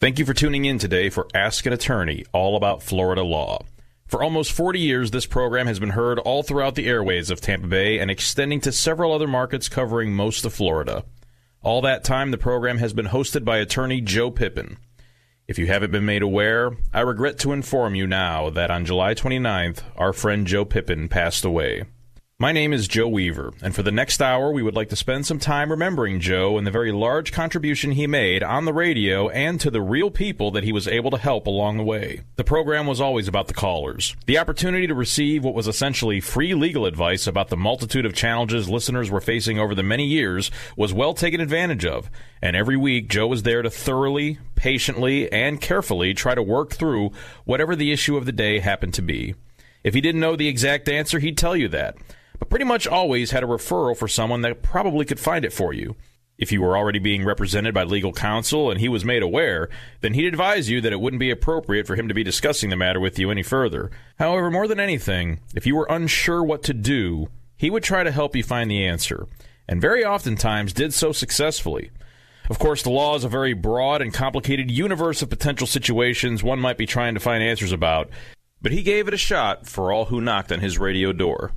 Thank you for tuning in today for Ask an Attorney, all about Florida law. For almost 40 years, this program has been heard all throughout the airways of Tampa Bay and extending to several other markets covering most of Florida. All that time, the program has been hosted by attorney Joe Pippin. If you haven't been made aware, I regret to inform you now that on July 29th, our friend Joe Pippin passed away. My name is Joe Weaver, and for the next hour, we would like to spend some time remembering Joe and the very large contribution he made on the radio and to the real people that he was able to help along the way. The program was always about the callers. The opportunity to receive what was essentially free legal advice about the multitude of challenges listeners were facing over the many years was well taken advantage of, and every week Joe was there to thoroughly, patiently, and carefully try to work through whatever the issue of the day happened to be. If he didn't know the exact answer, he'd tell you that, but pretty much always had a referral for someone that probably could find it for you. If you were already being represented by legal counsel and he was made aware, then he'd advise you that it wouldn't be appropriate for him to be discussing the matter with you any further. However, more than anything, if you were unsure what to do, he would try to help you find the answer, and very oftentimes did so successfully. Of course, the law is a very broad and complicated universe of potential situations one might be trying to find answers about, but he gave it a shot for all who knocked on his radio door.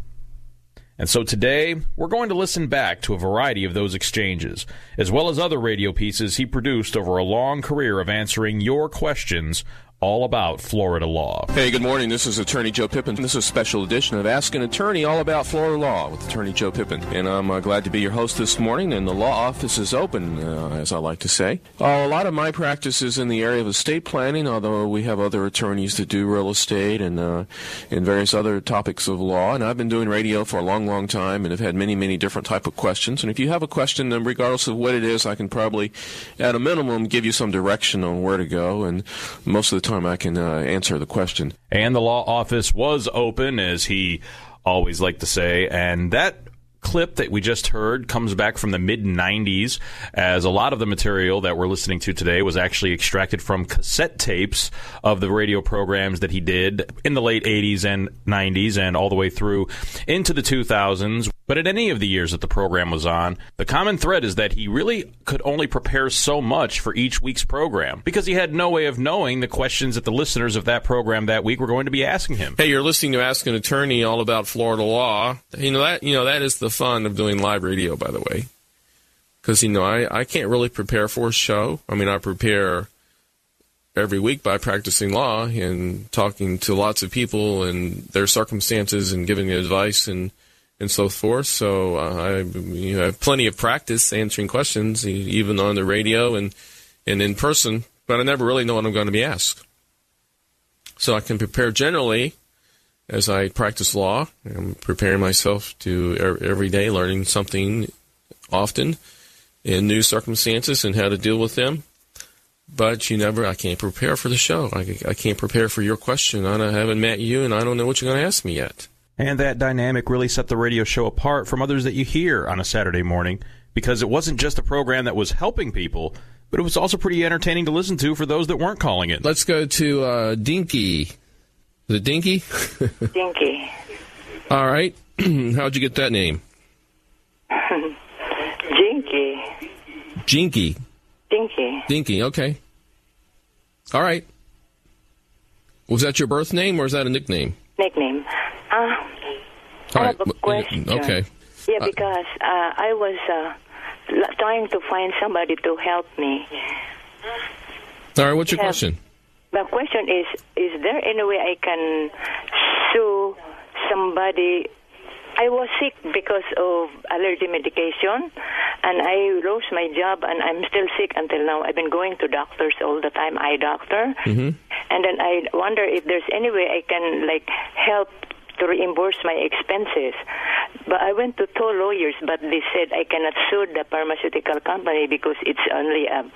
And so today, we're going to listen back to a variety of those exchanges, as well as other radio pieces he produced over a long career of answering your questions all about Florida law. Hey, good morning. This is Attorney Joe Pippin. This is a special edition of Ask an Attorney all about Florida law with Attorney Joe Pippin. And I'm glad to be your host this morning, and the law office is open, as I like to say. A lot of my practice is in the area of estate planning, although we have other attorneys that do real estate and various other topics of law. And I've been doing radio for a long, long time and have had many, many different type of questions. And if you have a question, then regardless of what it is, I can probably, at a minimum, give you some direction on where to go. And most of the time I can answer the question. And the law office was open, as he always liked to say, and that clip that we just heard comes back from the mid-90s, as a lot of the material that we're listening to today was actually extracted from cassette tapes of the radio programs that he did in the late 80s and 90s and all the way through into the 2000s. But in any of the years that the program was on, the common thread is that he really could only prepare so much for each week's program because he had no way of knowing the questions that the listeners of that program that week were going to be asking him. Hey, you're listening to Ask an Attorney all about Florida law. That is the fun of doing live radio, by the way. Because, I can't really prepare for a show. I mean, I prepare every week by practicing law and talking to lots of people and their circumstances and giving advice and so forth. So I have plenty of practice answering questions, even on the radio and in person, but I never really know what I'm going to be asked. So I can prepare generally as I practice law. I'm preparing myself to every day, learning something often in new circumstances and how to deal with them. But I can't prepare for the show. I can't prepare for your question. I haven't met you, and I don't know what you're going to ask me yet. And that dynamic really set the radio show apart from others that you hear on a Saturday morning, because it wasn't just a program that was helping people, but it was also pretty entertaining to listen to for those that weren't calling it. Let's go to Dinky. Is it Dinky? Dinky. All right. How'd you get that name? Jinky. Jinky. Dinky. Dinky, okay. All right. Was that your birth name or is that a nickname? Nickname. I have a question. Okay. Yeah, because I was trying to find somebody to help me. All right, what's your question? My question is there any way I can sue somebody? I was sick because of allergy medication, and I lost my job, and I'm still sick until now. I've been going to doctors all the time, eye doctor. Mm-hmm. And then I wonder if there's any way I can, help to reimburse my expenses. But I went to 2 lawyers, but they said I cannot sue the pharmaceutical company because it's only a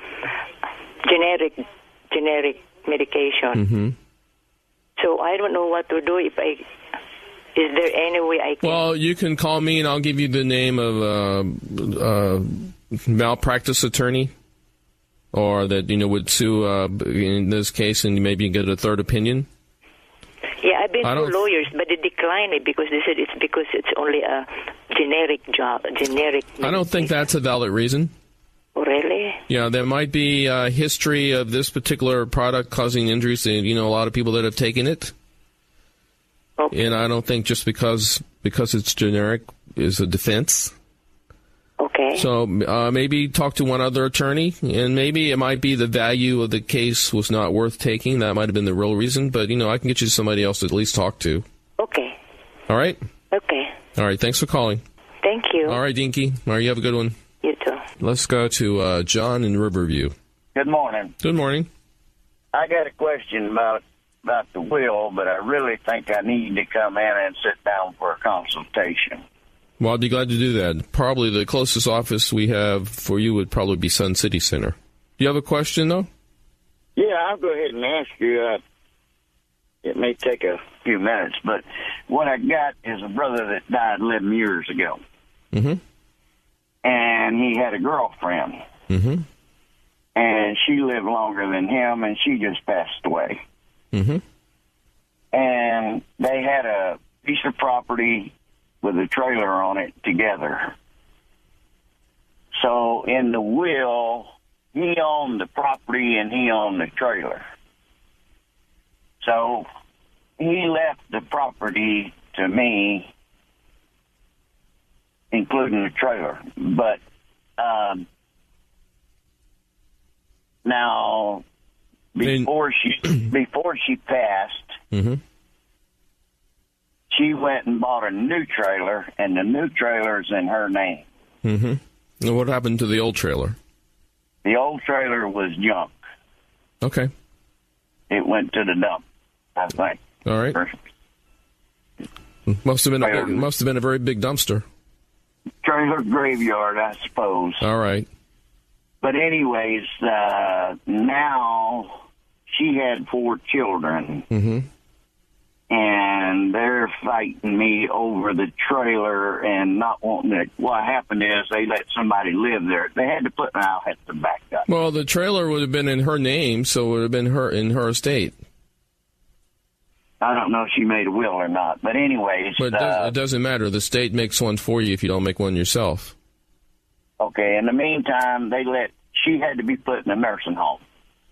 generic medication. Mm-hmm. So I don't know what to do. Is there any way I can... Well, you can call me and I'll give you the name of malpractice attorney, or that would sue in this case, and maybe get a third opinion. Yeah, I've been to lawyers, but they declined it because they said it's because it's only a generic job, generic. I don't think that's a valid reason. Oh, really? Yeah, there might be a history of this particular product causing injuries to, a lot of people that have taken it. Okay. And I don't think just because it's generic is a defense. Okay. So maybe talk to one other attorney, and maybe it might be the value of the case was not worth taking. That might have been the real reason. But, I can get you somebody else to at least talk to. Okay. All right? Okay. All right, thanks for calling. Thank you. All right, Dinky. All right, you have a good one. You too. Let's go to John in Riverview. Good morning. Good morning. I got a question about the will, but I really think I need to come in and sit down for a consultation. Well, I'd be glad to do that. Probably the closest office we have for you would probably be Sun City Center. Do you have a question, though? Yeah, I'll go ahead and ask you. It may take a few minutes, but what I got is a brother that died 11 years ago. Mm-hmm. And he had a girlfriend. Mm-hmm. And she lived longer than him, and she just passed away. Mm-hmm. And they had a piece of property with a trailer on it together. So in the will, he owned the property and he owned the trailer. So he left the property to me, including the trailer. But now, before she passed, mm-hmm. she went and bought a new trailer, and the new trailer's in her name. Mm-hmm. And what happened to the old trailer? The old trailer was junk. Okay. It went to the dump, I think. All right. Must have been a very big dumpster. Trailer graveyard, I suppose. All right. But anyways, now she had 4 children. Mm-hmm. And they're fighting me over the trailer and not wanting it. What happened is they let somebody live there. They had to put an I'll have to back up. Well, the trailer would have been in her name, so it would have been in her estate. I don't know if she made a will or not. But anyways. But it doesn't matter. The state makes one for you if you don't make one yourself. Okay. In the meantime, she had to be put in a nursing home.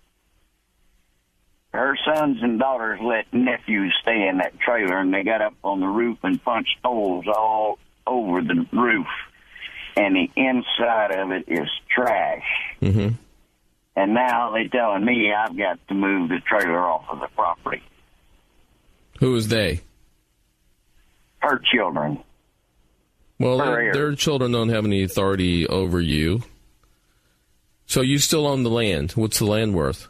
Her sons and daughters let nephews stay in that trailer, and they got up on the roof and punched holes all over the roof. And the inside of it is trash. Mm-hmm. And now they're telling me I've got to move the trailer off of the property. Who is they? Her children. Well, their children don't have any authority over you. So you still own the land. What's the land worth?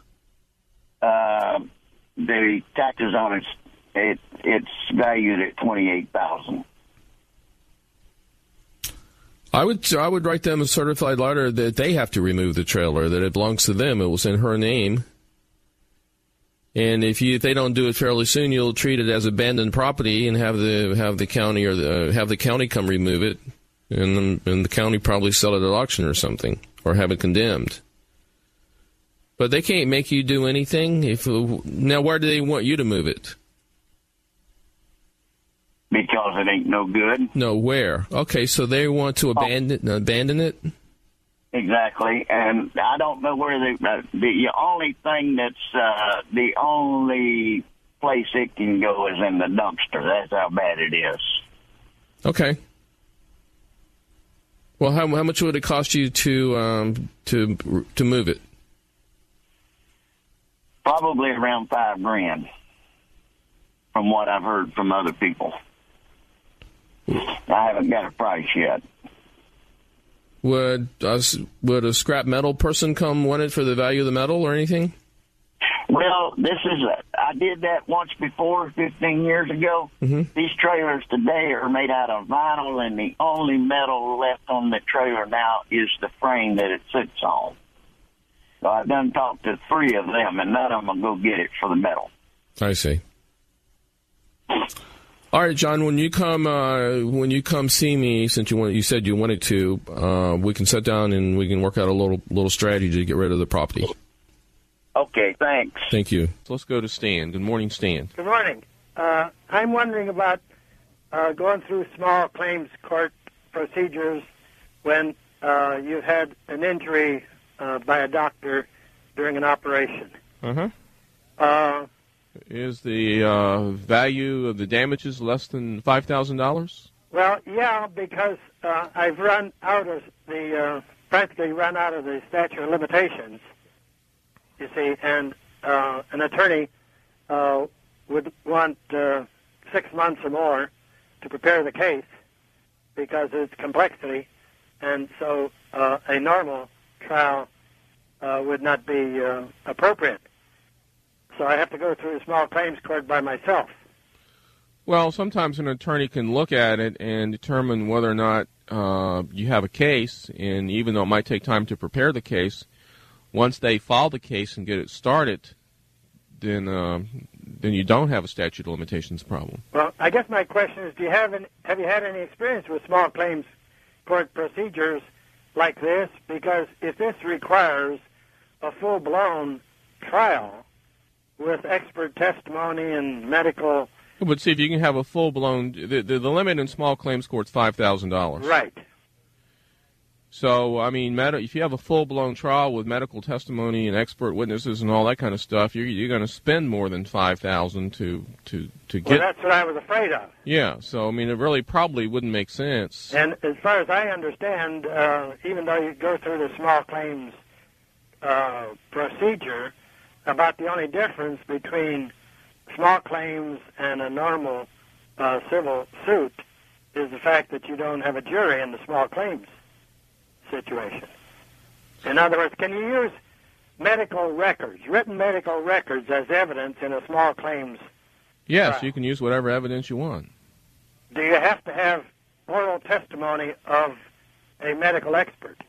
The taxes on it's valued at $28,000. I would write them a certified letter that they have to remove the trailer, that it belongs to them. It was in her name. And if they don't do it fairly soon, you'll treat it as abandoned property and have the county have the county come remove it, and the county probably sell it at auction or something, or have it condemned. But they can't make you do anything. Now, where do they want you to move it? Because it ain't no good. No, where? Okay, so they want to abandon it? Exactly, and I don't know where the only thing that's the only place it can go is in the dumpster. That's how bad it is. Okay. Well, how much would it cost you to move it? Probably around $5,000, from what I've heard from other people. I haven't got a price yet. Would a scrap metal person come want it for the value of the metal or anything? Well, I did that once before, 15 years ago. Mm-hmm. These trailers today are made out of vinyl, and the only metal left on the trailer now is the frame that it sits on. So I've done talked to 3 of them, and none of them will go get it for the metal. I see. All right, John. When you come see me, since you said you wanted to, we can sit down and we can work out a little strategy to get rid of the property. Okay, thanks. Thank you. Let's go to Stan. Good morning, Stan. Good morning. I'm wondering about going through small claims court procedures when you've had an injury by a doctor during an operation. Is the value of the damages less than $5,000? Well, yeah, because I've run out of the practically run out of the statute of limitations. You see, and an attorney would want 6 months or more to prepare the case because of its complexity, and so a normal trial would not be appropriate. So I have to go through the small claims court by myself. Well, sometimes an attorney can look at it and determine whether or not you have a case, and even though it might take time to prepare the case, once they file the case and get it started, then you don't have a statute of limitations problem. Well, I guess my question is, have you had any experience with small claims court procedures like this? Because if this requires a full-blown trial with expert testimony and medical... But see, if you can have a full-blown... The limit in small claims court is $5,000. Right. So, I mean, if you have a full-blown trial with medical testimony and expert witnesses and all that kind of stuff, you're going to spend more than $5,000 to get... Well, that's what I was afraid of. Yeah, so, I mean, it really probably wouldn't make sense. And as far as I understand, even though you go through the small claims procedure, about the only difference between small claims and a normal civil suit is the fact that you don't have a jury in the small claims situation. In other words, can you use medical records, written medical records, as evidence in a small claims Yes, trial? you can use whatever evidence you want. Do you have to have oral testimony of a medical expert?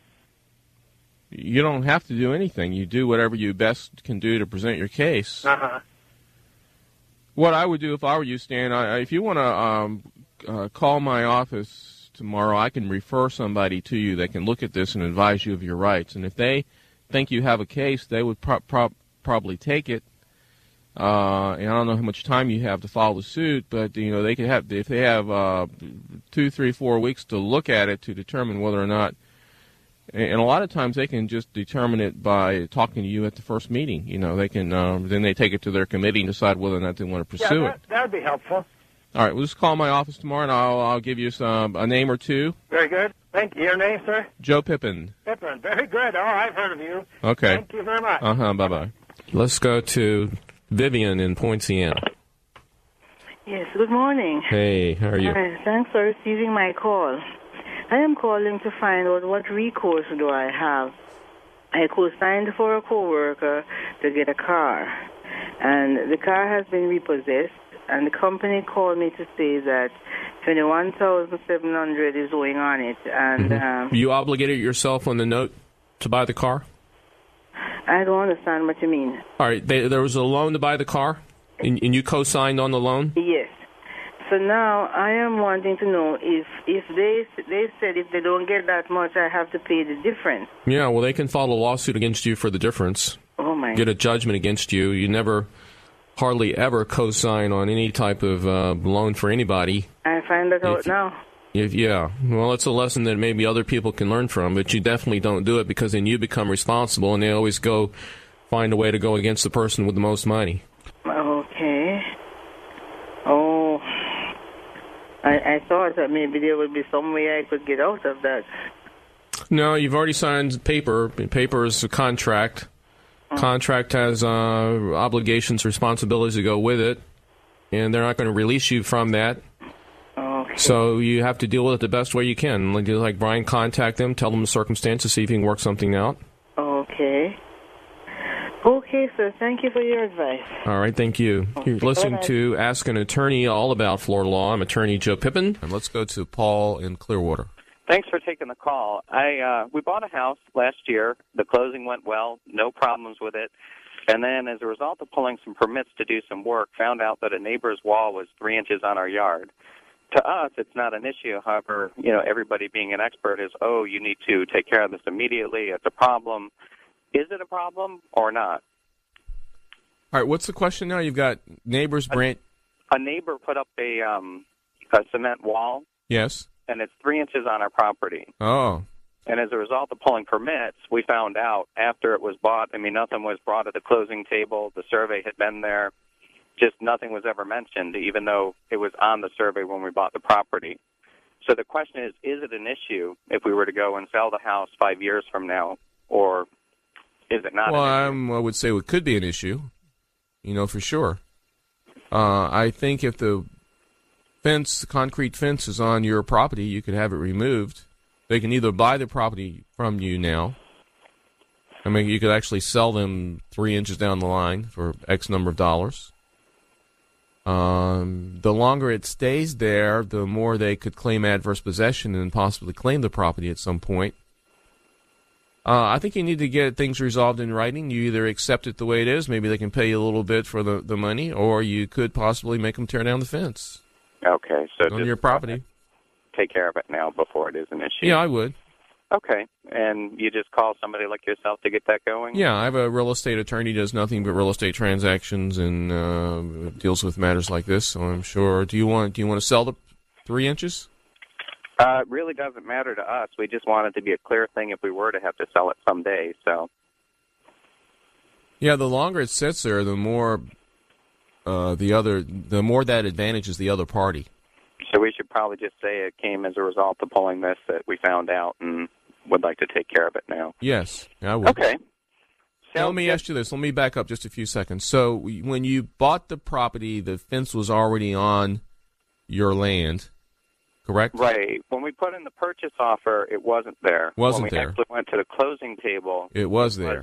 You don't have to do anything. You do whatever you best can do to present your case. Uh-huh. What I would do if I were you, Stan, if you want to call my office tomorrow, I can refer somebody to you that can look at this and advise you of your rights. And if they think you have a case, they would probably take it. And I don't know how much time you have to file the suit, but they could have, if they have 2, 3, 4 weeks to look at it to determine whether or not. And a lot of times they can just determine it by talking to you at the first meeting. They can then they take it to their committee and decide whether or not they want to pursue it. That would be helpful. All right, we'll just call my office tomorrow, and I'll give you a name or two. Very good. Thank you. Your name, sir? Joe Pippin. Pippin. Very good. Oh, I've heard of you. Okay. Thank you very much. Bye-bye. Let's go to Vivian in Poinciana. Yes, good morning. Hey, how are you? Hi, thanks for receiving my call. I am calling to find out what recourse do I have. I co-signed for a co-worker to get a car, and the car has been repossessed, and the company called me to say that $21,700 is owing on it. And You obligated yourself on the note to buy the car? I don't understand what you mean. All right, there was a loan to buy the car, and you co-signed on the loan? Yes. So now I am wanting to know if they said if they don't get that much, I have to pay the difference. Yeah, well, they can file a lawsuit against you for the difference. Oh, my. Get a judgment against you. You never, hardly ever co-sign on any type of loan for anybody. I find that out now. Yeah, well, it's a lesson that maybe other people can learn from, but you definitely don't do it because then you become responsible, and they always find a way to go against the person with the most money. Okay. Oh, I thought that maybe there would be some way I could get out of that. No, you've already signed paper. Paper is a contract. Contract has obligations, responsibilities to go with it, and they're not going to release you from that. Okay. So you have to deal with it the best way you can. Like Brian, contact them, tell them the circumstances, see if you can work something out. Okay. Okay, sir. Thank you for your advice. All right, thank you. You're listening to Ask an Attorney all about Florida law. I'm Attorney Joe Pippin. And let's go to Paul in Clearwater. Thanks for taking the call. We bought a house last year. The closing went well, no problems with it. And then as a result of pulling some permits to do some work, found out that a neighbor's wall was 3 inches on our yard. To us, it's not an issue. However, everybody being an expert is, you need to take care of this immediately. It's a problem. Is it a problem or not? All right, what's the question now? You've got neighbors, Brant. A neighbor put up a cement wall. Yes. And it's 3 inches on our property. Oh. And as a result of pulling permits, we found out after it was bought, I mean, nothing was brought at the closing table. The survey had been there. Just nothing was ever mentioned, even though it was on the survey when we bought the property. So the question is it an issue if we were to go and sell the house 5 years from now, or is it not an issue? I would say it could be an issue, for sure. I think if the concrete fence is on your property, you could have it removed. They can either buy the property from you now. I mean, you could actually sell them 3 inches down the line for X number of dollars. The longer it stays there, the more they could claim adverse possession and possibly claim the property at some point. I think you need to get things resolved in writing. You either accept it the way it is, maybe they can pay you a little bit for the money, or you could possibly make them tear down the fence. Okay, so on your property. Take care of it now before it is an issue. Yeah, I would. Okay, and you just call somebody like yourself to get that going? Yeah, I have a real estate attorney who does nothing but real estate transactions and deals with matters like this. So I'm sure. Do you want to sell the 3 inches? It really doesn't matter to us. We just want it to be a clear thing if we were to have to sell it someday. So. Yeah, the longer it sits there, the more the more that advantages the other party. So we should probably just say it came as a result of pulling this that we found out and would like to take care of it now. Yes, I would. Okay. Now, let me ask you this. Let me back up just a few seconds. So when you bought the property, the fence was already on your land, correct? Right. When we put in the purchase offer, it wasn't there. Wasn't when we there. actually went to the closing table, it was there.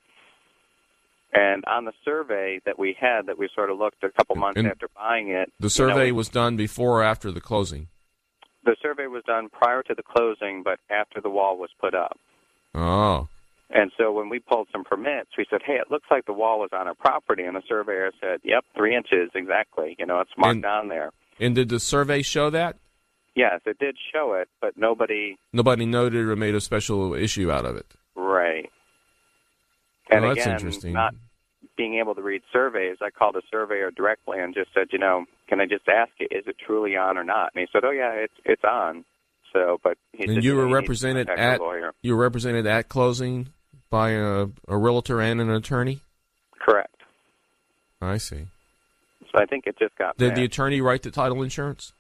And on the survey that we had, that we sort of looked a couple months after buying it. The survey was done before or after the closing? The survey was done prior to the closing, but after the wall was put up. Oh. And so when we pulled some permits, we said, hey, it looks like the wall was on our property. And the surveyor said, yep, 3 inches exactly. It's marked on there. And did the survey show that? Yes, it did show it, but nobody noted or made a special issue out of it. Right. And that's again, interesting. Not being able to read surveys, I called a surveyor directly and just said, can I just ask you, is it truly on or not? And he said, oh yeah, it's on. So, but he and said, you were represented at closing by a realtor and an attorney? Correct. I see. So I think it just got Did bad. the attorney write the title insurance?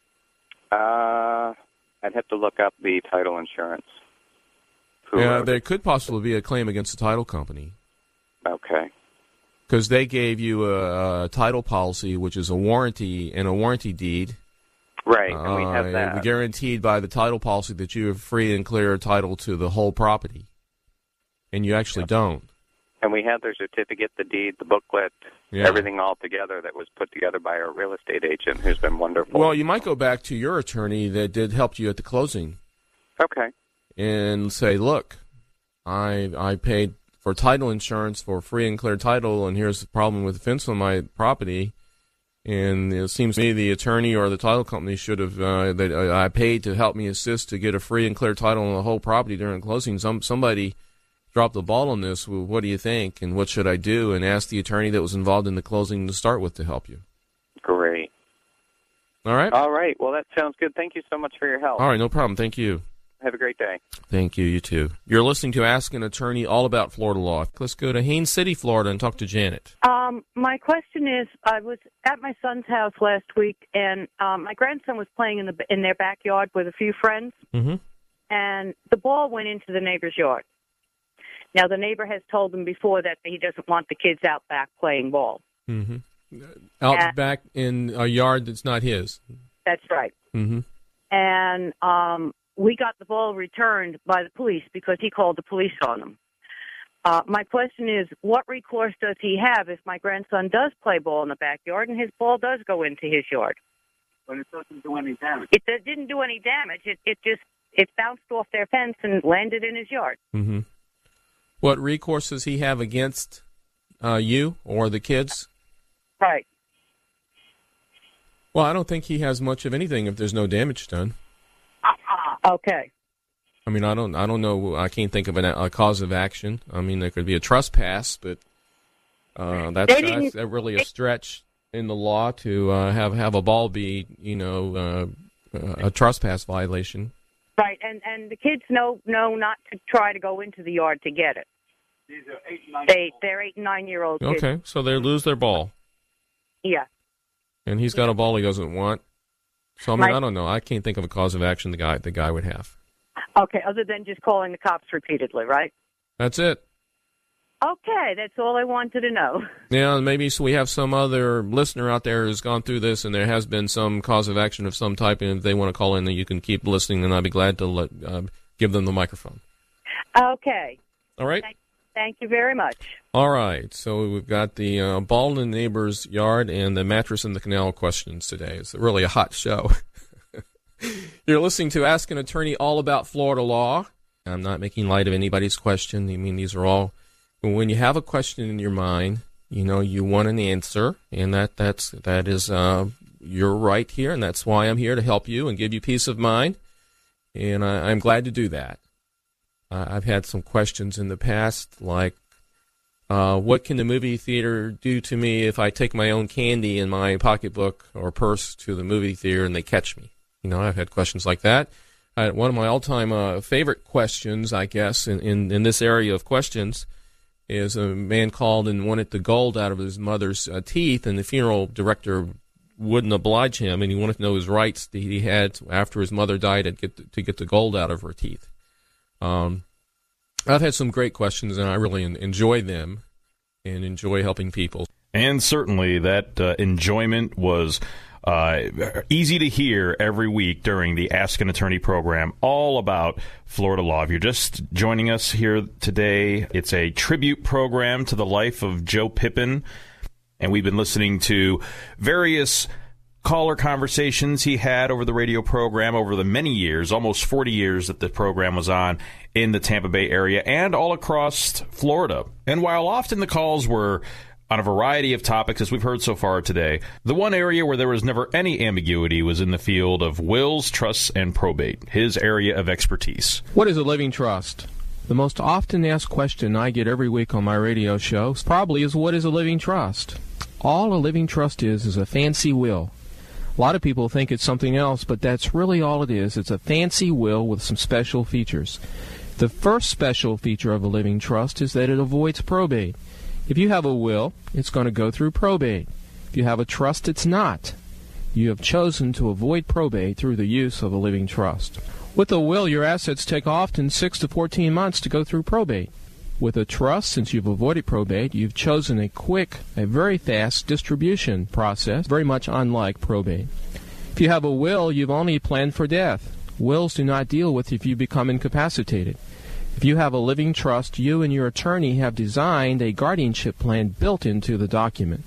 I'd have to look up the title insurance. Yeah, there could possibly be a claim against the title company. Okay. Because they gave you a title policy, which is a warranty and a warranty deed. Right, and we have that. Guaranteed by the title policy that you have free and clear title to the whole property. And you actually don't. And we had their certificate, the deed, the booklet, everything all together that was put together by our real estate agent, who's been wonderful. Well, you might go back to your attorney that did help you at the closing. Okay. And say, look, I paid for title insurance for free and clear title, and here's the problem with the fence on my property. And it seems to me the attorney or the title company should have, I paid to help me assist to get a free and clear title on the whole property during closing. Somebody dropped the ball on this. Well, what do you think, and what should I do? And ask the attorney that was involved in the closing to start with to help you. Great. All right? All right. Well, that sounds good. Thank you so much for your help. All right, no problem. Thank you. Have a great day. Thank you. You too. You're listening to Ask an Attorney, all about Florida law. Let's go to Haines City, Florida, and talk to Janet. My question is, I was at my son's house last week, and my grandson was playing in their backyard with a few friends, and the ball went into the neighbor's yard. Now, the neighbor has told them before that he doesn't want the kids out back playing ball. Out back in a yard that's not his. That's right. And we got the ball returned by the police because he called the police on them. My question is, what recourse does he have if my grandson does play ball in the backyard and his ball does go into his yard? But it doesn't do any damage. It didn't do any damage. It bounced off their fence and landed in his yard. What recourse does he have against you or the kids? Right. Well, I don't think he has much of anything if there's no damage done. Okay. I mean, I don't know. I can't think of a cause of action. I mean, there could be a trespass, but that's really a stretch in the law to have a ball be, a trespass violation. Right, and the kids know not to try to go into the yard to get it. These are 8 and 9. They're 8 and 9-year-old kids. Okay, so they lose their ball. Yeah. And he's got a ball he doesn't want. So, I mean, I don't know. I can't think of a cause of action the guy would have. Okay, other than just calling the cops repeatedly, right? That's it. Okay, that's all I wanted to know. Yeah, maybe so we have some other listener out there who's gone through this, and there has been some cause of action of some type, and if they want to call in, then you can keep listening, and I'd be glad to give them the microphone. Okay. All right? Thank you very much. All right, so we've got the ball in the neighbor's yard and the mattress in the canal questions today. It's really a hot show. You're listening to Ask an Attorney all about Florida law. I'm not making light of anybody's question. I mean, these are all... When you have a question in your mind, you know, you want an answer, and that is your right here, and that's why I'm here to help you and give you peace of mind, and I'm glad to do that. I've had some questions in the past, like, what can the movie theater do to me if I take my own candy in my pocketbook or purse to the movie theater and they catch me? You know, I've had questions like that. One of my all-time favorite questions, I guess, in this area of questions is a man called and wanted the gold out of his mother's teeth, and the funeral director wouldn't oblige him, and he wanted to know his rights that he had after his mother died to get the gold out of her teeth. I've had some great questions, and I really enjoy them and enjoy helping people. And certainly that enjoyment was easy to hear every week during the Ask an Attorney program, all about Florida law. If you're just joining us here today, it's a tribute program to the life of Joe Pippin, and we've been listening to various caller conversations he had over the radio program over the many years, almost 40 years that the program was on in the Tampa Bay area and all across Florida. And while often the calls were on a variety of topics, as we've heard so far today, the one area where there was never any ambiguity was in the field of wills, trusts, and probate, his area of expertise. What is a living trust? The most often asked question I get every week on my radio show probably is, what is a living trust? All a living trust is a fancy will. A lot of people think it's something else, but that's really all it is. It's a fancy will with some special features. The first special feature of a living trust is that it avoids probate. If you have a will, it's going to go through probate. If you have a trust, it's not. You have chosen to avoid probate through the use of a living trust. With a will, your assets take often 6 to 14 months to go through probate. With a trust, since you've avoided probate, you've chosen a quick, a very fast distribution process, very much unlike probate. If you have a will, you've only planned for death. Wills do not deal with if you become incapacitated. If you have a living trust, you and your attorney have designed a guardianship plan built into the document.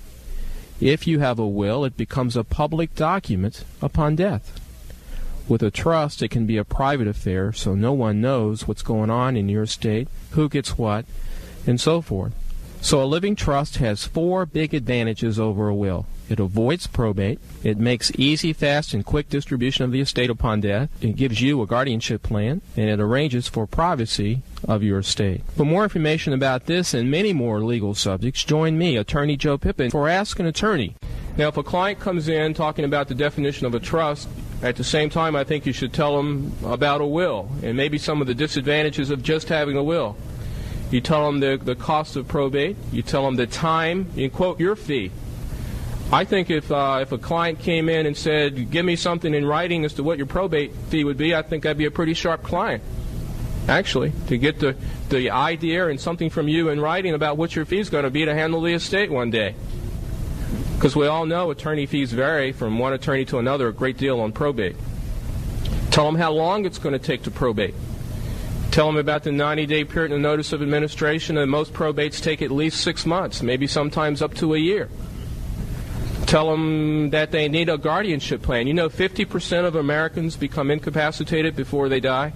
If you have a will, it becomes a public document upon death. With a trust, it can be a private affair, so no one knows what's going on in your estate, who gets what, and so forth. So a living trust has 4 big advantages over a will. It avoids probate. It makes easy, fast, and quick distribution of the estate upon death. It gives you a guardianship plan, and it arranges for privacy of your estate. For more information about this and many more legal subjects, join me, Attorney Joe Pippin, for Ask an Attorney. Now, if a client comes in talking about the definition of a trust, at the same time, I think you should tell them about a will and maybe some of the disadvantages of just having a will. You tell them the cost of probate. You tell them the time. You quote your fee. I think if a client came in and said, give me something in writing as to what your probate fee would be, I think that'd be a pretty sharp client, actually, to get the idea and something from you in writing about what your fee is going to be to handle the estate one day. Because we all know attorney fees vary from one attorney to another a great deal on probate. Tell them how long it's going to take to probate. Tell them about the 90-day period and the notice of administration, and most probates take at least 6 months, maybe sometimes up to a year. Tell them that they need a guardianship plan. You know, 50% of Americans become incapacitated before they die.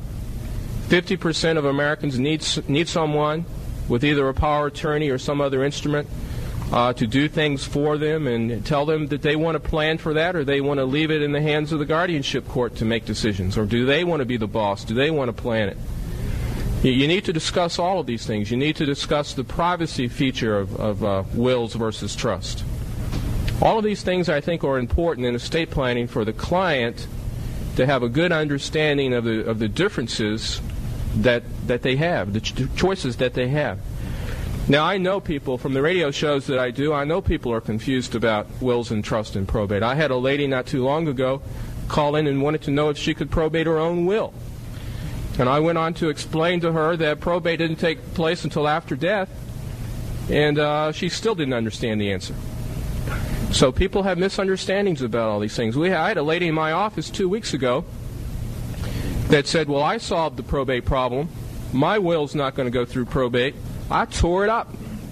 50% of Americans need someone with either a power of attorney or some other instrument to do things for them, and tell them that they want to plan for that, or they want to leave it in the hands of the guardianship court to make decisions, or do they want to be the boss? Do they want to plan it? You need to discuss all of these things. You need to discuss the privacy feature of wills versus trust. All of these things, I think, are important in estate planning for the client to have a good understanding of the differences that they have, the choices that they have. Now, I know people from the radio shows that I do, I know people are confused about wills and trust and probate. I had a lady not too long ago call in and wanted to know if she could probate her own will. And I went on to explain to her that probate didn't take place until after death, and she still didn't understand the answer. So people have misunderstandings about all these things. I had a lady in my office 2 weeks ago that said, well, I solved the probate problem. My will's not going to go through probate. I tore it up.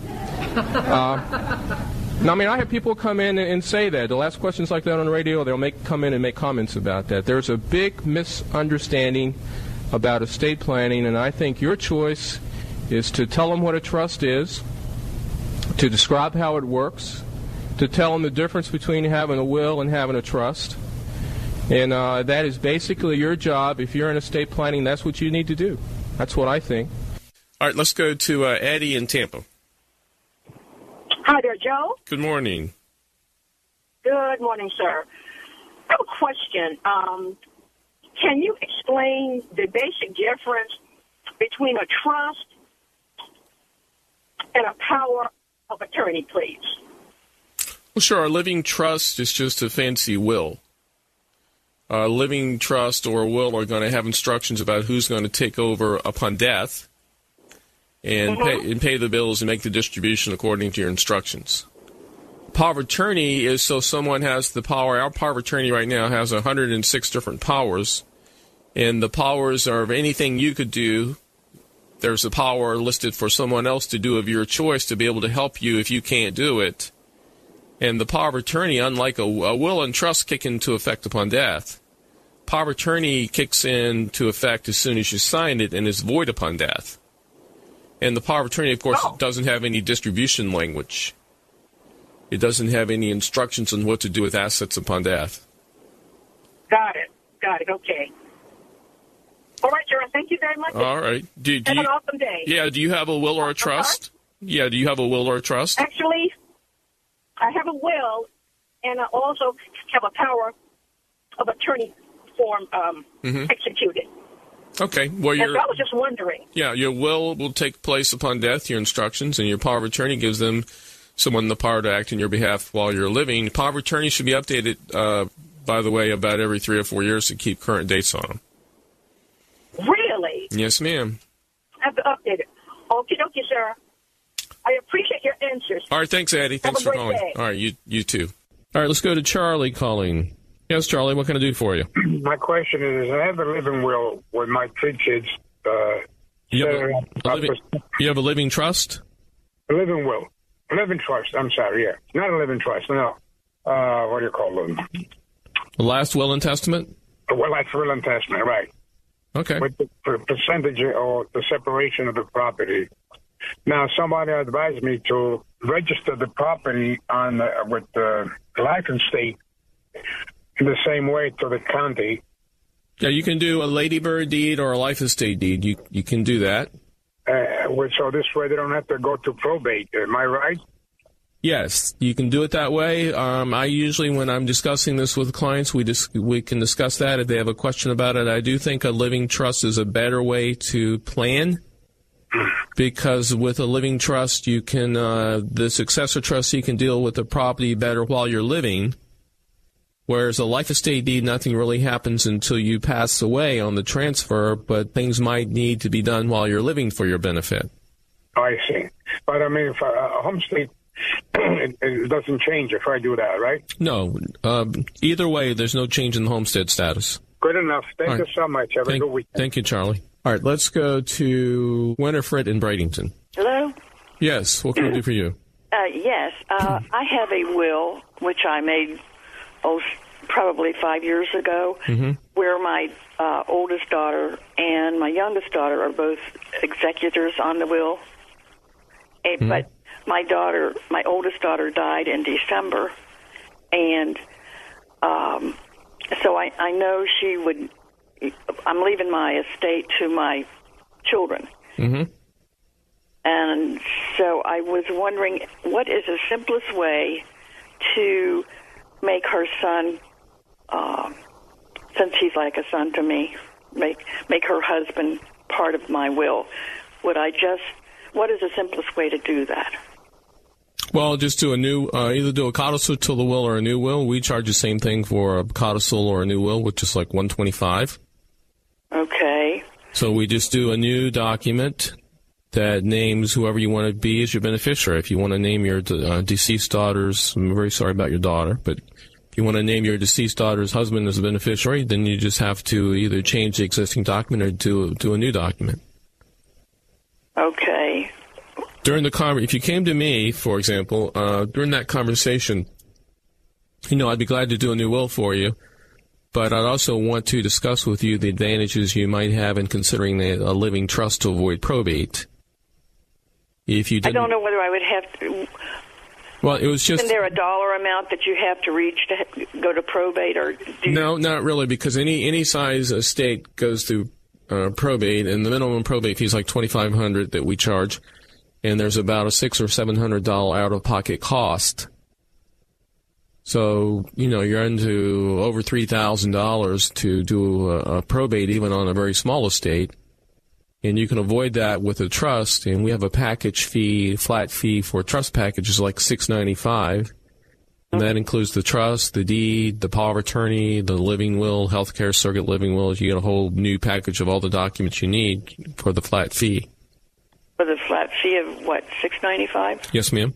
Now, I mean, I have people come in and say that. They'll ask questions like that on the radio. They'll come in and make comments about that. There's a big misunderstanding about estate planning, and I think your choice is to tell them what a trust is, to describe how it works, to tell them the difference between having a will and having a trust. And that is basically your job. If you're in estate planning, that's what you need to do. That's what I think. All right, let's go to Eddie in Tampa. Hi there, Joe. Good morning. Good morning, sir. I have a question. Can you explain the basic difference between a trust and a power of attorney, please? Well, sure. A living trust is just a fancy will. A living trust or a will are going to have instructions about who's going to take over upon death and pay the bills and make the distribution according to your instructions. Power of attorney is so someone has the power. Our power of attorney right now has 106 different powers, and the powers are of anything you could do. There's a power listed for someone else to do of your choice to be able to help you if you can't do it. And the power of attorney, unlike a will and trust, kick into effect upon death. Power of attorney kicks into effect as soon as you sign it and is void upon death. And the power of attorney, of course, doesn't have any distribution language. It doesn't have any instructions on what to do with assets upon death. Got it. Okay. All right, Jerry. Thank you very much. All right. Have an awesome day. Yeah. Do you have a will or a trust? Yeah. Do you have a will or a trust? Actually, I have a will, and I also have a power of attorney form executed. Okay. Well, so I was just wondering. Yeah, your will take place upon death, your instructions, and your power of attorney gives them someone the power to act on your behalf while you're living. Power of attorney should be updated, by the way, about every 3 or 4 years to keep current dates on them. Really? Yes, ma'am. I have to update it. Okie dokie, sir. I appreciate your answers. All right, thanks, Eddie. Thanks for calling. Day. All right, you too. All right, let's go to Charlie calling. Yes, Charlie, what can I do for you? My question is, I have a living will with my 3 kids. You have a living trust? A living will. A living trust, I'm sorry, yeah. Not a living trust, no. What do you call them? The last will and testament? Well, that's will and testament, right. Okay. With the percentage or the separation of the property. Now, somebody advised me to register the property on with the life estate in the same way to the county. Yeah, you can do a ladybird deed or a life estate deed. You can do that. So this way they don't have to go to probate. Am I right? Yes, you can do it that way. I usually, when I'm discussing this with clients, we can discuss that if they have a question about it. I do think a living trust is a better way to plan, because with a living trust, you can the successor trustee can deal with the property better while you're living, whereas a life estate deed, nothing really happens until you pass away on the transfer, but things might need to be done while you're living for your benefit. I see. But, I mean, if a homestead, it doesn't change if I do that, right? No. Either way, there's no change in the homestead status. Good enough. Thank you so much. Have a good weekend. Thank you, Charlie. All right, let's go to Winifred in Bradenton. Hello? Yes, what can I do for you? Yes. I have a will, which I made, probably 5 years ago, where my oldest daughter and my youngest daughter are both executors on the will. But my oldest daughter died in December, and so I know she would, I'm leaving my estate to my children. And so I was wondering, what is the simplest way to make her son since he's like a son to me, make her husband part of my will. What is the simplest way to do that? Well, just do a new, either do a codicil to the will or a new will. We charge the same thing for a codicil or a new will, which is like $125. Okay. So we just do a new document that names whoever you want to be as your beneficiary. If you want to name your deceased daughter's, I'm very sorry about your daughter, but if you want to name your deceased daughter's husband as a beneficiary, then you just have to either change the existing document or do a new document. Okay. During the if you came to me, for example, during that conversation, I'd be glad to do a new will for you, but I'd also want to discuss with you the advantages you might have in considering a living trust to avoid probate. If you didn't, I don't know whether I would have to. Well, it was just. Isn't there a dollar amount that you have to reach to go to probate, or? No, not really, because any size estate goes through probate, and the minimum probate fee is like $2,500 that we charge. And there's about a $600 or $700 out-of-pocket cost. So, you're into over $3,000 to do a probate, even on a very small estate. And you can avoid that with a trust. And we have a package fee, flat fee for a trust package is like $695. And that includes the trust, the deed, the power of attorney, the living will, healthcare surrogate living will. You get a whole new package of all the documents you need for the flat fee. With a flat fee of, what, $695? Yes, ma'am.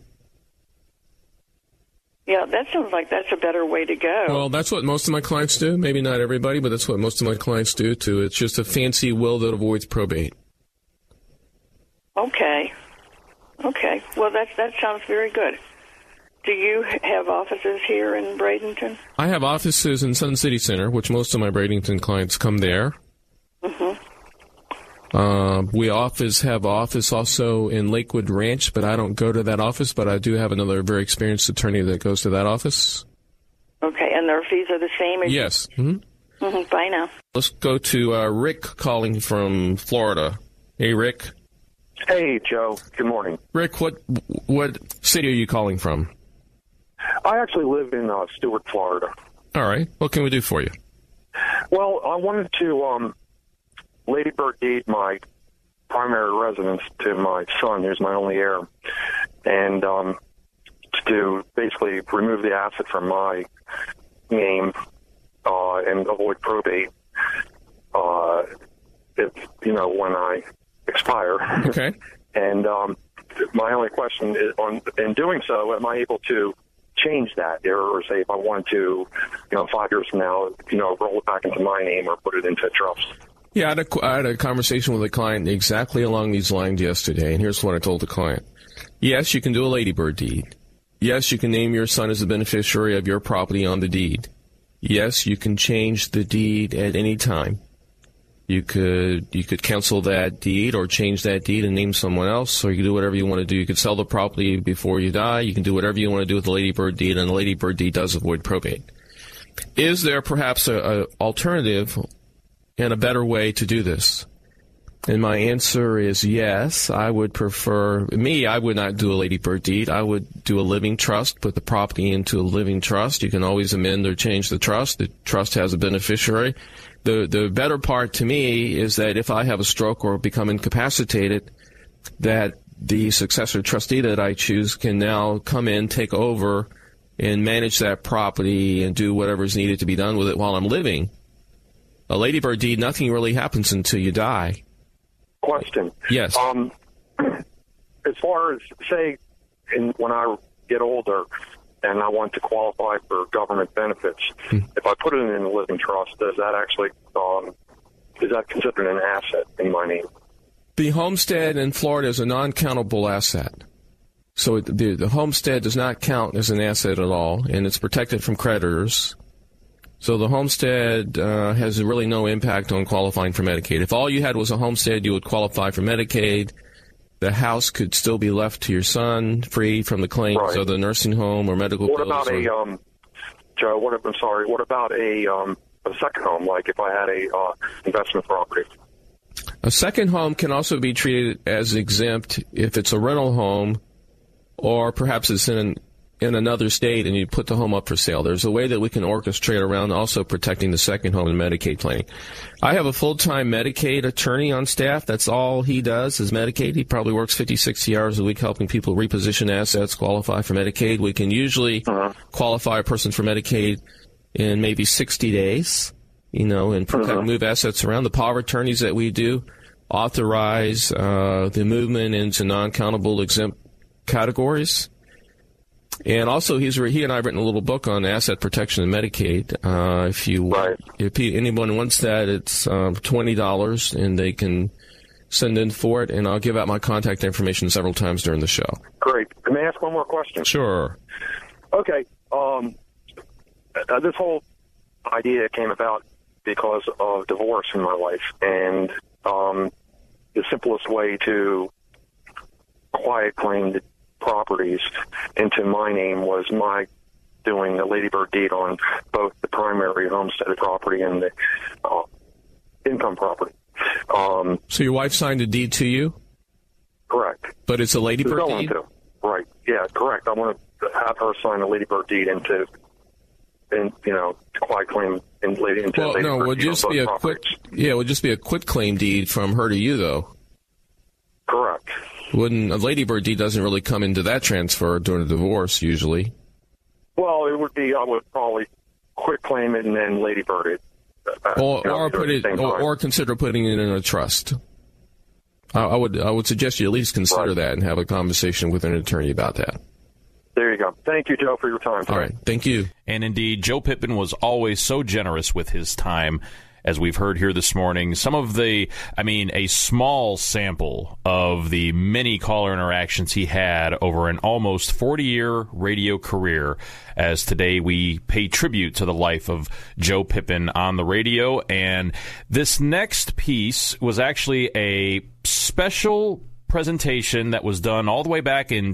Yeah, that sounds like that's a better way to go. Well, that's what most of my clients do. Maybe not everybody, but that's what most of my clients do, too. It's just a fancy will that avoids probate. Okay. Well, that sounds very good. Do you have offices here in Bradenton? I have offices in Sun City Center, which most of my Bradenton clients come there. Mm-hmm. We have office also in Lakewood Ranch, but I don't go to that office, but I do have another very experienced attorney that goes to that office. Okay, and their fees are the same? Yes. Mm-hmm. Mm-hmm. Bye now. Let's go to Rick calling from Florida. Hey, Rick. Hey, Joe. Good morning. Rick, what city are you calling from? I actually live in Stuart, Florida. All right. What can we do for you? Well, I wanted to Ladybird deed my primary residence to my son, who's my only heir, and to basically remove the asset from my name and avoid probate when I expire. Okay. And my only question is, in doing so, am I able to change that, or say if I want to, 5 years from now, roll it back into my name or put it into a trust? Yeah, I had a conversation with a client exactly along these lines yesterday, and here's what I told the client. Yes, you can do a Ladybird deed. Yes, you can name your son as the beneficiary of your property on the deed. Yes, you can change the deed at any time. You could cancel that deed or change that deed and name someone else, or you can do whatever you want to do. You could sell the property before you die. You can do whatever you want to do with the Ladybird deed, and the Ladybird deed does avoid probate. Is there perhaps an alternative and a better way to do this? And my answer is yes. I would I would not do a Ladybird deed. I would do a living trust, put the property into a living trust. You can always amend or change the trust. The trust has a beneficiary. The better part to me is that if I have a stroke or become incapacitated, that the successor trustee that I choose can now come in, take over, and manage that property and do whatever is needed to be done with it while I'm living. A Ladybird deed, nothing really happens until you die. Question. Yes. As far as, say, when I get older and I want to qualify for government benefits, if I put it in a living trust, does that actually, is that considered an asset in my name? The homestead in Florida is a non-countable asset. So the homestead does not count as an asset at all, and it's protected from creditors. So the homestead has really no impact on qualifying for Medicaid. If all you had was a homestead, you would qualify for Medicaid. The house could still be left to your son, free from the claims of the nursing home or medical bills. What about Joe? What about a second home? Like if I had a investment property. A second home can also be treated as exempt if it's a rental home, or perhaps it's in in another state and you put the home up for sale. There's a way that we can orchestrate around also protecting the second home in Medicaid planning. I have a full-time Medicaid attorney on staff. That's all he does is Medicaid. He probably works 50, 60 hours a week helping people reposition assets, qualify for Medicaid. We can usually qualify a person for Medicaid in maybe 60 days, and move assets around. The power of attorneys that we do authorize the movement into non-countable exempt categories. And also, he and I have written a little book on asset protection and Medicaid. If anyone wants that, it's $20, and they can send in for it, and I'll give out my contact information several times during the show. Great. Can I ask one more question? Sure. Okay. This whole idea came about because of divorce in my life, and the simplest way to quiet claim the properties into my name was my doing the Ladybird deed on both the primary homesteaded property and the income property. So your wife signed a deed to you? Correct. But it's a Ladybird deed? Right. Yeah, correct. I want to have her sign a Ladybird deed into quiet claim into Ladybird deed. Well, no, it would just be a quit claim deed from her to you, though. Correct. A Ladybird deed doesn't really come into that transfer during a divorce, usually. Well, it would be, I would probably quit claim it and then Ladybird it. Or consider putting it in a trust. I would suggest you at least consider that and have a conversation with an attorney about that. There you go. Thank you, Joe, for your time today. All right. Thank you. And indeed, Joe Pippin was always so generous with his time. As we've heard here this morning, a small sample of the many caller interactions he had over an almost 40-year radio career, as today we pay tribute to the life of Joe Pippin on the radio. And this next piece was actually a special presentation that was done all the way back in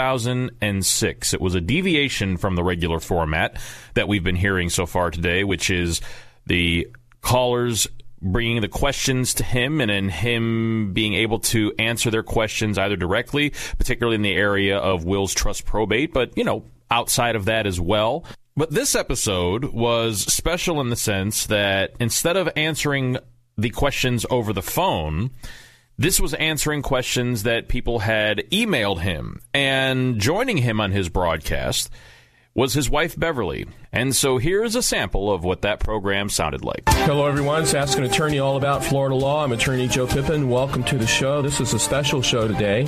2006. It was a deviation from the regular format that we've been hearing so far today, which is the callers bringing the questions to him and then him being able to answer their questions either directly, particularly in the area of wills, trust, probate, but, outside of that as well. But this episode was special in the sense that instead of answering the questions over the phone, this was answering questions that people had emailed him. And joining him on his broadcast was his wife, Beverly. And so here's a sample of what that program sounded like. Hello, everyone. It's Ask an Attorney all about Florida law. I'm Attorney Joe Pippin. Welcome to the show. This is a special show today.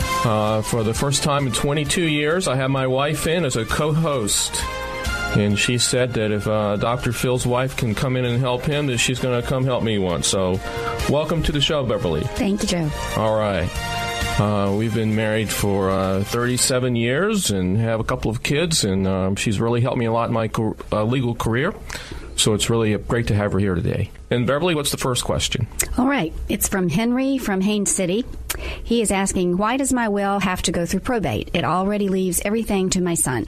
For the first time in 22 years, I have my wife in as a co-host. And she said that if Dr. Phil's wife can come in and help him, that she's going to come help me once. So welcome to the show, Beverly. Thank you, Joe. All right. We've been married for 37 years and have a couple of kids, and she's really helped me a lot in my legal career. So it's really great to have her here today. And Beverly, what's the first question? All right. It's from Henry from Haines City. He is asking, why does my will have to go through probate? It already leaves everything to my son.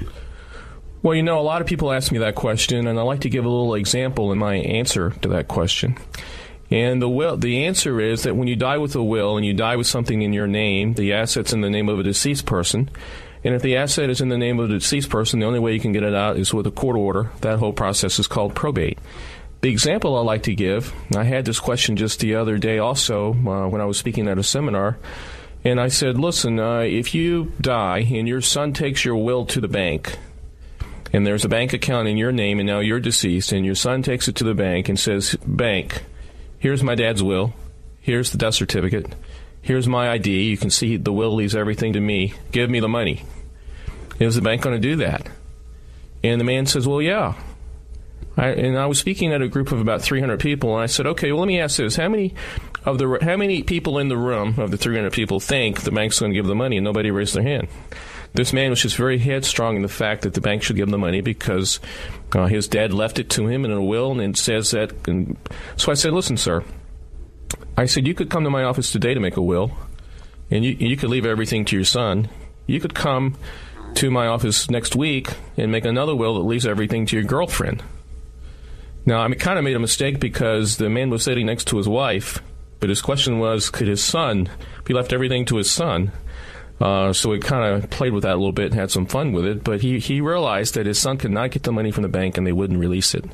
Well, a lot of people ask me that question, and I like to give a little example in my answer to that question. And the answer is that when you die with a will and you die with something in your name, the asset's in the name of a deceased person. And if the asset is in the name of a deceased person, the only way you can get it out is with a court order. That whole process is called probate. The example I like to give, I had this question just the other day also when I was speaking at a seminar, and I said, listen, if you die and your son takes your will to the bank, and there's a bank account in your name and now you're deceased, and your son takes it to the bank and says, bank, here's my dad's will, here's the death certificate, here's my ID, you can see the will leaves everything to me, give me the money. Is the bank going to do that? And the man says, well, yeah. I was speaking at a group of about 300 people, and I said, okay, well, let me ask this. How many people in the room of the 300 people think the bank's going to give the money? And nobody raised their hand. This man was just very headstrong in the fact that the bank should give him the money because his dad left it to him in a will, and it says that. And so I said, listen, sir. I said, you could come to my office today to make a will, and you could leave everything to your son. You could come to my office next week and make another will that leaves everything to your girlfriend. Now, I kind of made a mistake because the man was sitting next to his wife, but his question was, could his son, if he left everything to his son? So he kind of played with that a little bit and had some fun with it. But he realized that his son could not get the money from the bank and they wouldn't release it.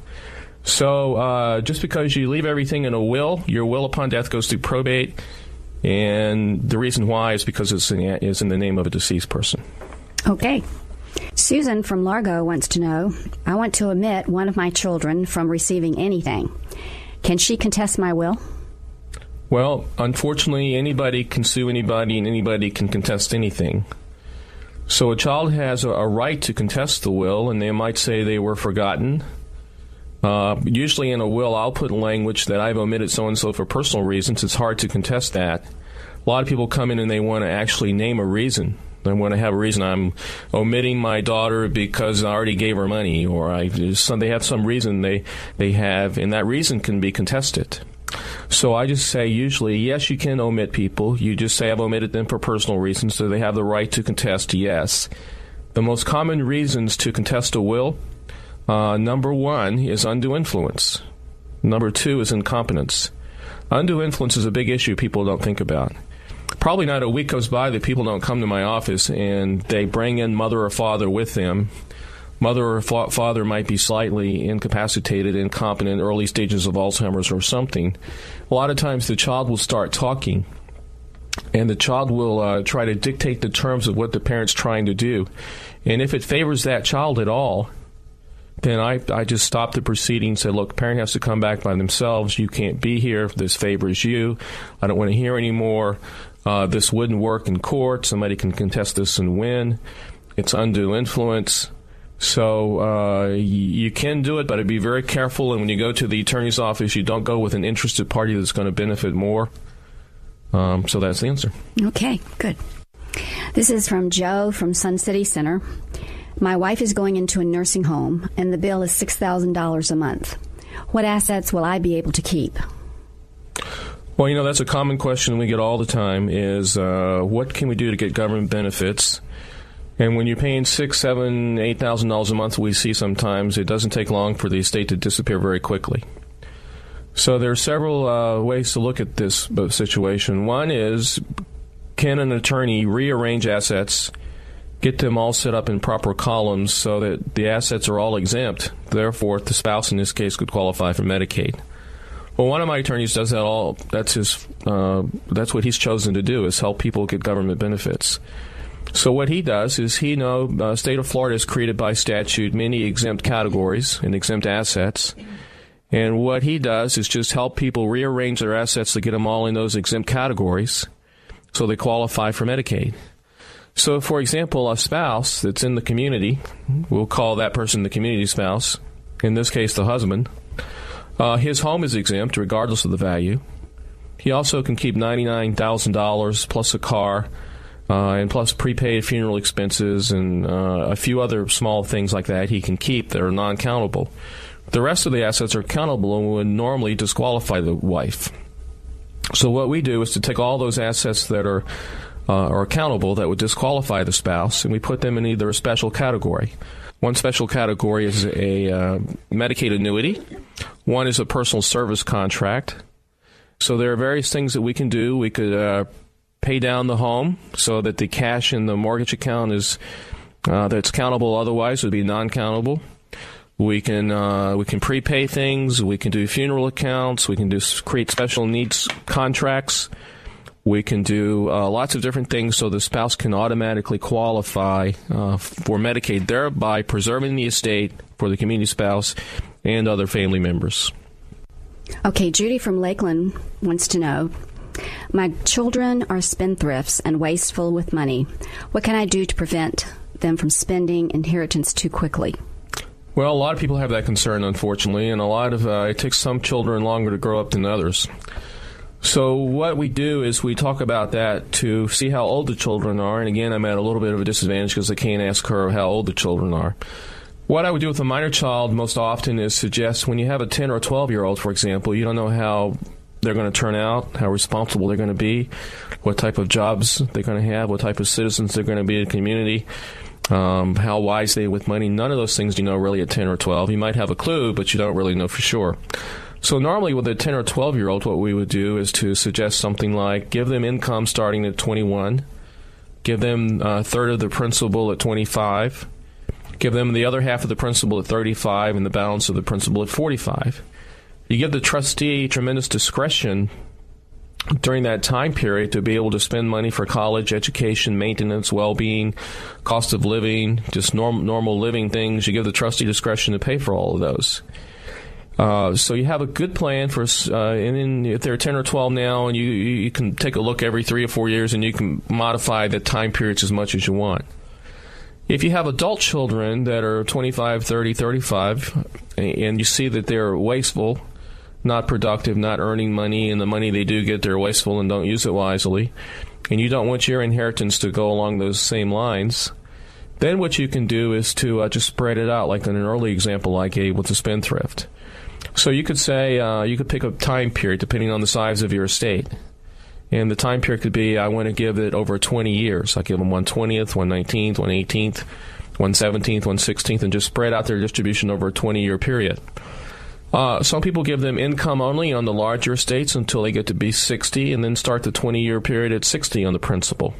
So just because you leave everything in a will, your will upon death goes through probate. And the reason why is because it's in the name of a deceased person. Okay. Susan from Largo wants to know, I want to omit one of my children from receiving anything. Can she contest my will? Well, unfortunately, anybody can sue anybody and anybody can contest anything. So a child has a right to contest the will, and they might say they were forgotten. Usually in a will, I'll put language that I've omitted so-and-so for personal reasons. It's hard to contest that. A lot of people come in and they want to actually name a reason. They want to have a reason. I'm omitting my daughter because I already gave her money, or they have some reason they have, and that reason can be contested. So I just say usually, yes, you can omit people. You just say I've omitted them for personal reasons, so they have the right to contest, yes. The most common reasons to contest a will, number one is undue influence. Number two is incompetence. Undue influence is a big issue people don't think about. Probably not a week goes by that people don't come to my office and they bring in mother or father with them. Mother or father might be slightly incapacitated, incompetent, early stages of Alzheimer's or something. A lot of times the child will start talking, and the child will try to dictate the terms of what the parent's trying to do. And if it favors that child at all, then I just stop the proceeding and say, look, the parent has to come back by themselves. You can't be here. This favors you. I don't want to hear anymore. This wouldn't work in court. Somebody can contest this and win. It's undue influence. So you can do it, but be very careful. And when you go to the attorney's office, you don't go with an interested party that's going to benefit more. So that's the answer. Okay, good. This is from Joe from Sun City Center. My wife is going into a nursing home, and the bill is $6,000 a month. What assets will I be able to keep? Well, that's a common question we get all the time is what can we do to get government benefits? And when you're paying $6,000, $7,000, $8,000 a month, we see sometimes it doesn't take long for the estate to disappear very quickly. So there are several ways to look at this situation. One is, can an attorney rearrange assets, get them all set up in proper columns so that the assets are all exempt? Therefore, the spouse in this case could qualify for Medicaid. Well, one of my attorneys does that all. That's what he's chosen to do, is help people get government benefits. So what he does is state of Florida has created by statute many exempt categories and exempt assets. And what he does is just help people rearrange their assets to get them all in those exempt categories so they qualify for Medicaid. So, for example, a spouse that's in the community, we'll call that person the community spouse, in this case the husband, his home is exempt regardless of the value. He also can keep $99,000 plus a car, and plus prepaid funeral expenses and a few other small things like that he can keep that are non-countable. The rest of the assets are countable and would normally disqualify the wife. So what we do is to take all those assets that are countable that would disqualify the spouse, and we put them in either a special category. One special category is a Medicaid annuity. One is a personal service contract. So there are various things that we can do. We could pay down the home so that the cash in the mortgage account is that's countable. Otherwise, it would be non-countable. We can prepay things. We can do funeral accounts. We can create special needs contracts. We can do lots of different things so the spouse can automatically qualify for Medicaid, thereby preserving the estate for the community spouse and other family members. Okay, Judy from Lakeland wants to know, my children are spendthrifts and wasteful with money. What can I do to prevent them from spending inheritance too quickly? Well, a lot of people have that concern, unfortunately, and it takes some children longer to grow up than others. So what we do is we talk about that to see how old the children are, and again, I'm at a little bit of a disadvantage because I can't ask her how old the children are. What I would do with a minor child most often is suggest when you have a 10 or 12-year-old, for example, you don't know how they're going to turn out, how responsible they're going to be, what type of jobs they're going to have, what type of citizens they're going to be in the community, how wise they are with money. None of those things you know really at 10 or 12. You might have a clue, but you don't really know for sure. So normally with a 10 or 12-year-old, what we would do is to suggest something like give them income starting at 21, give them a third of the principal at 25, give them the other half of the principal at 35, and the balance of the principal at 45. You give the trustee tremendous discretion during that time period to be able to spend money for college, education, maintenance, well-being, cost of living, just normal living things. You give the trustee discretion to pay for all of those. So you have a good plan for, and then if they're 10 or 12 now, and you can take a look every 3 or 4 years, and you can modify the time periods as much as you want. If you have adult children that are 25, 30, 35, and you see that they're wasteful, not productive, not earning money, and the money they do get, they're wasteful and don't use it wisely, and you don't want your inheritance to go along those same lines, then what you can do is to just spread it out, like in an early example I gave with the spendthrift. So you could say, you could pick a time period depending on the size of your estate. And the time period could be, I want to give it over 20 years. I give them 1/20th, 1/19th, 1/18th, 1/17th, 1/16th, and just spread out their distribution over a 20-year period. Some people give them income only on the larger estates until they get to be 60, and then start the 20-year period at 60 on the principal.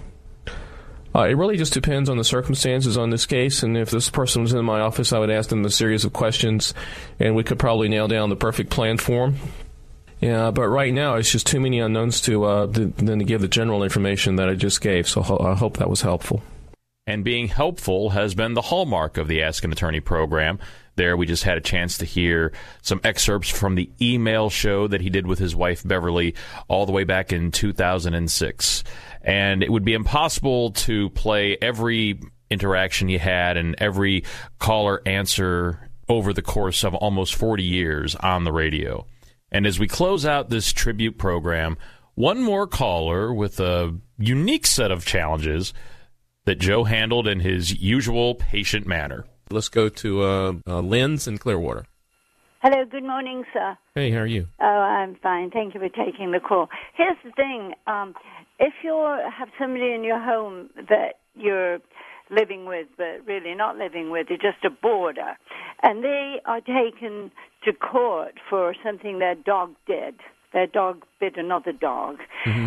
It really just depends on the circumstances on this case, and if this person was in my office, I would ask them a series of questions, and we could probably nail down the perfect plan for them. Yeah, but right now, it's just too many unknowns to give the general information that I just gave, so I hope that was helpful. And being helpful has been the hallmark of the Ask an Attorney program. There, we just had a chance to hear some excerpts from the email show that he did with his wife, Beverly, all the way back in 2006. And it would be impossible to play every interaction he had and every caller answer over the course of almost 40 years on the radio. And as we close out this tribute program, one more caller with a unique set of challenges that Joe handled in his usual patient manner. Let's go to Lynn's in Clearwater. Hello, good morning, sir. Hey, how are you? Oh, I'm fine. Thank you for taking the call. Here's the thing. If you have somebody in your home that you're living with, but really not living with, you're just a boarder, and they are taken to court for something their dog did. Their dog bit another dog. Mm-hmm.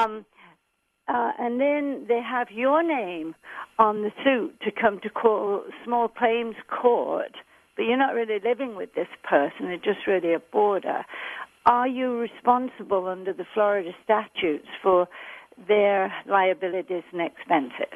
And then they have your name on the suit to come to small claims court, but you're not really living with this person, you're just really a boarder. Are you responsible under the Florida statutes for their liabilities and expenses?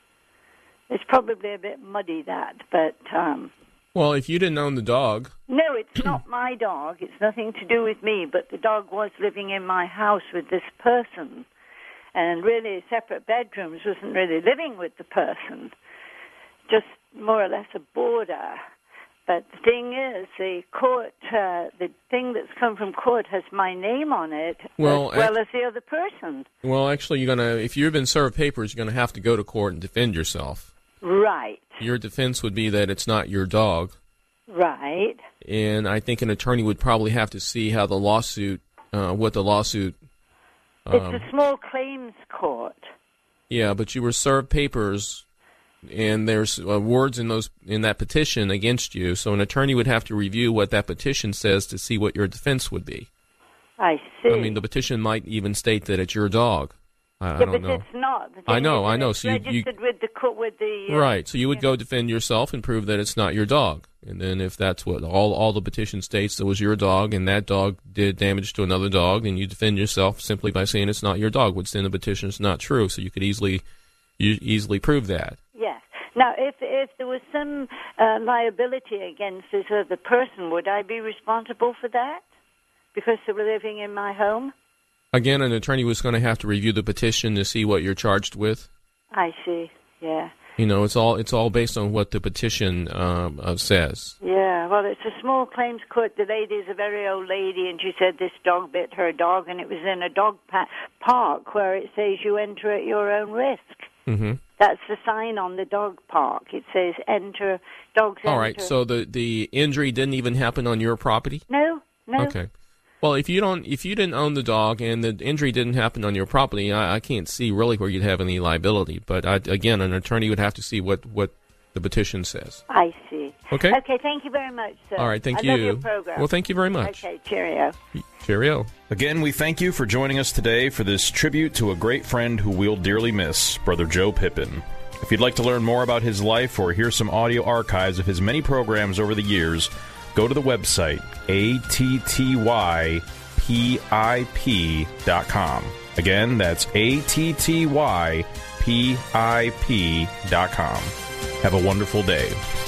It's probably a bit muddy, that, but... Well, if you didn't own the dog... No, it's not my dog. It's nothing to do with me, but the dog was living in my house with this person. And really separate bedrooms, wasn't really living with the person, just more or less a boarder. But the thing is, the court, the thing that's come from court has my name on it, as well as the other person. Well, actually, if you've been served papers, you're going to have to go to court and defend yourself. Right. Your defense would be that it's not your dog. Right. And I think an attorney would probably have to see how the lawsuit, what the lawsuit... It's a small claims court. Yeah, but you were served papers, and there's words in that petition against you, so an attorney would have to review what that petition says to see what your defense would be. I see. I mean, the petition might even state that it's your dog. I don't know. But it's not. I know. It's registered with the court, with the... Right, so you would go defend yourself and prove that it's not your dog. And then if that's what all the petition states, that was your dog, and that dog did damage to another dog, then you defend yourself simply by saying it's not your dog, which then the petition is not true. So you could easily prove that. Yes. Now, if there was some liability against this other person, would I be responsible for that? Because they were living in my home? Again, an attorney was going to have to review the petition to see what you're charged with. I see, yeah. You know, it's all based on what the petition says. Yeah, well, it's a small claims court. The lady's a very old lady, and she said this dog bit her dog, and it was in a dog park where it says you enter at your own risk. Mm-hmm. That's the sign on the dog park. It says dogs enter. All right, so the injury didn't even happen on your property? No. Okay. Well, if you didn't own the dog and the injury didn't happen on your property, I can't see really where you'd have any liability. But again, an attorney would have to see what the petition says. I see. Okay. Okay, thank you very much, sir. All right, thank you. I love your program. Well, thank you very much. Okay, cheerio. Cheerio. Again, we thank you for joining us today for this tribute to a great friend who we'll dearly miss, Brother Joe Pippin. If you'd like to learn more about his life or hear some audio archives of his many programs over the years, go to the website, attypip.com. Again, that's attypip.com. Have a wonderful day.